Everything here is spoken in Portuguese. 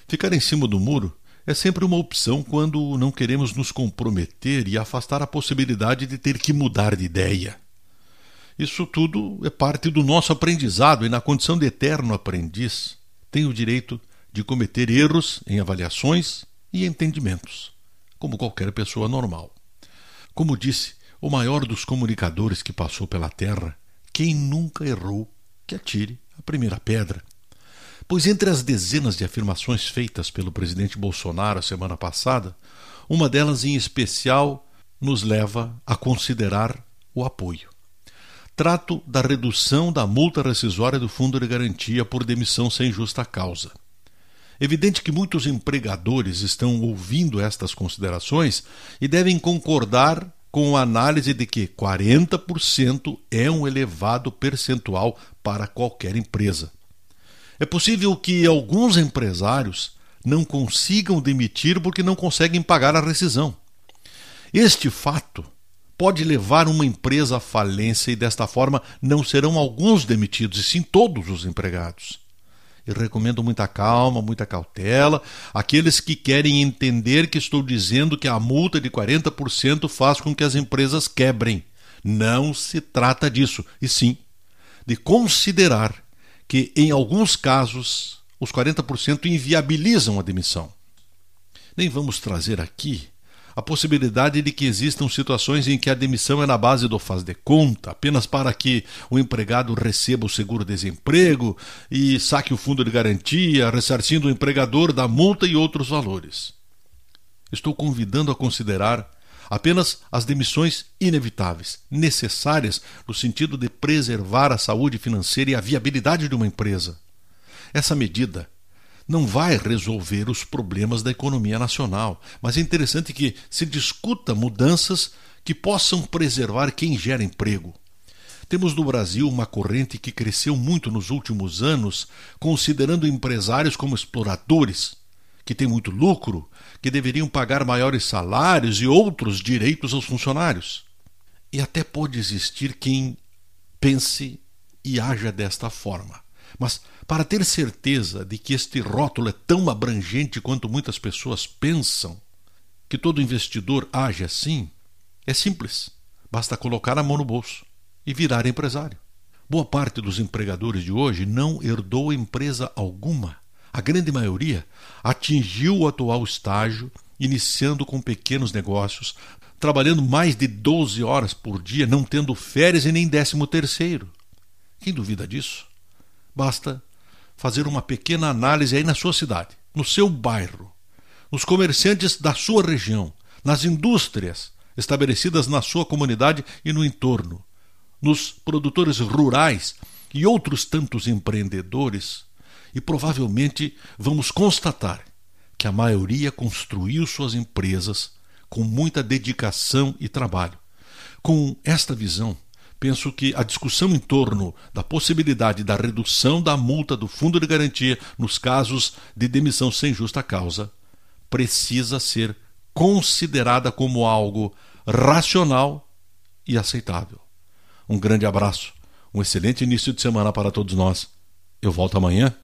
Ficar em cima do muro é sempre uma opção quando não queremos nos comprometer e afastar a possibilidade de ter que mudar de ideia. Isso tudo é parte do nosso aprendizado e, na condição de eterno aprendiz, tem o direito de cometer erros em avaliações e entendimentos, como qualquer pessoa normal. Como disse o maior dos comunicadores que passou pela Terra, quem nunca errou, que atire a primeira pedra. Pois entre as dezenas de afirmações feitas pelo presidente Bolsonaro a semana passada, uma delas em especial nos leva a considerar o apoio. Trato da redução da multa rescisória do Fundo de Garantia por demissão sem justa causa. Evidente que muitos empregadores estão ouvindo estas considerações e devem concordar com a análise de que 40% é um elevado percentual para qualquer empresa. É possível que alguns empresários não consigam demitir porque não conseguem pagar a rescisão. Este fato pode levar uma empresa à falência e, desta forma, não serão alguns demitidos, e sim todos os empregados. Eu recomendo muita calma, muita cautela, àqueles que querem entender que estou dizendo que a multa de 40% faz com que as empresas quebrem. Não se trata disso, e sim de considerar que, em alguns casos, os 40% inviabilizam a demissão. Nem vamos trazer aqui a possibilidade de que existam situações em que a demissão é na base do faz de conta, apenas para que o empregado receba o seguro-desemprego e saque o fundo de garantia, ressarcindo o empregador da multa e outros valores. Estou convidando a considerar apenas as demissões inevitáveis, necessárias no sentido de preservar a saúde financeira e a viabilidade de uma empresa. Essa medida não vai resolver os problemas da economia nacional, mas é interessante que se discuta mudanças que possam preservar quem gera emprego. Temos no Brasil uma corrente que cresceu muito nos últimos anos, considerando empresários como exploradores, que têm muito lucro, que deveriam pagar maiores salários e outros direitos aos funcionários. E até pode existir quem pense e haja desta forma. Mas, para ter certeza de que este rótulo é tão abrangente quanto muitas pessoas pensam, que todo investidor age assim, é simples. Basta colocar a mão no bolso e virar empresário. Boa parte dos empregadores de hoje não herdou empresa alguma. A grande maioria atingiu o atual estágio, iniciando com pequenos negócios, trabalhando mais de 12 horas por dia, não tendo férias e nem 13º. Quem duvida disso? Basta fazer uma pequena análise aí na sua cidade, no seu bairro, nos comerciantes da sua região, nas indústrias estabelecidas na sua comunidade e no entorno, nos produtores rurais e outros tantos empreendedores, e provavelmente vamos constatar que a maioria construiu suas empresas com muita dedicação e trabalho. Com esta visão, penso que a discussão em torno da possibilidade da redução da multa do Fundo de Garantia nos casos de demissão sem justa causa precisa ser considerada como algo racional e aceitável. Um grande abraço, um excelente início de semana para todos nós. Eu volto amanhã